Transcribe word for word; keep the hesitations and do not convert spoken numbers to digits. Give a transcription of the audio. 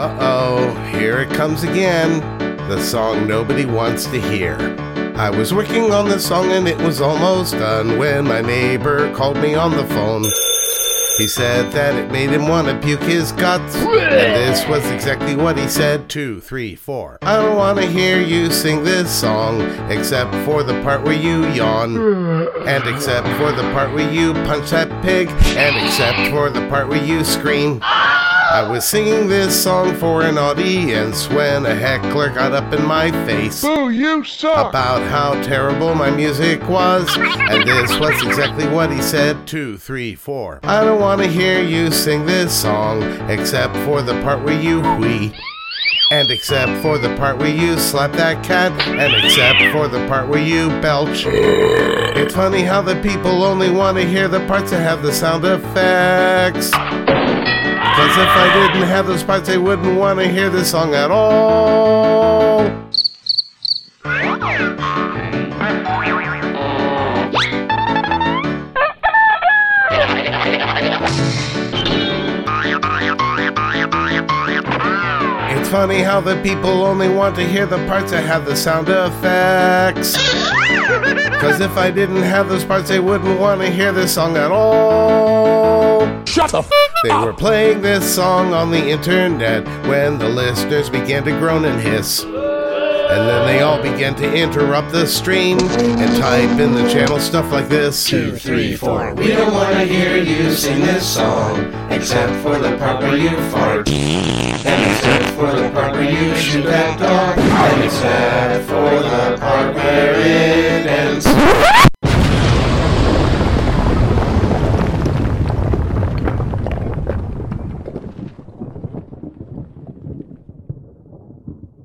Uh-oh, here it comes again. The song nobody wants to hear. I was working on the song and it was almost done when my neighbor called me on the phone. He said that it made him want to puke his guts, and this was exactly what he said. Two, three, four. I don't want to hear you sing this song, except for the part where you yawn, and except for the part where you punch that pig, and except for the part where you scream. I was singing this song for an audience when a heckler got up in my face. Boo, you suck! About how terrible my music was, and this was exactly what he said. Two, three, four. I don't want to hear you sing this song, except for the part where you whee, and except for the part where you slap that cat, and except for the part where you belch. It's funny how the people only want to hear the parts that have the sound effects. Cause if I didn't have those parts, they wouldn't want to hear this song at all. It's funny how the people only want to hear the parts that have the sound effects. Cause if I didn't have those parts, they wouldn't want to hear this song at all. Shut the f*** They up! were playing this song on the internet when the listeners began to groan and hiss. And then they all began to interrupt the stream and type in the channel stuff like this. Two, three, four. We don't want to hear you sing this song, except for the part where you fart, and except for the part where you shoot that dog, and except for the part where it ends.